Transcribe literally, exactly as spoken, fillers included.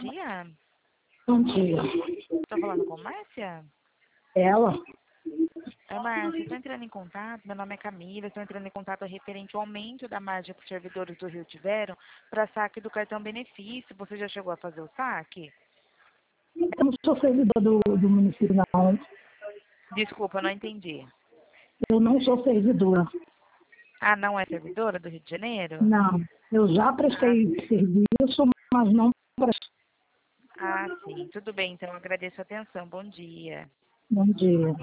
dia. Bom dia. Estou falando com Márcia? Ela? É, Márcia, estou entrando em contato, meu nome é Camila, estou entrando em contato referente ao aumento da margem que os servidores do Rio tiveram para saque do cartão benefício. Você já chegou a fazer o saque? Eu não sou servidor do, do município, não. Desculpa, eu não entendi. Eu não sou servidora. Ah, não é servidora do Rio de Janeiro? Não. Eu já Ah, prestei serviço, mas não prestei. ah, sim. Tudo bem, então eu agradeço a atenção. Bom dia. Bom dia.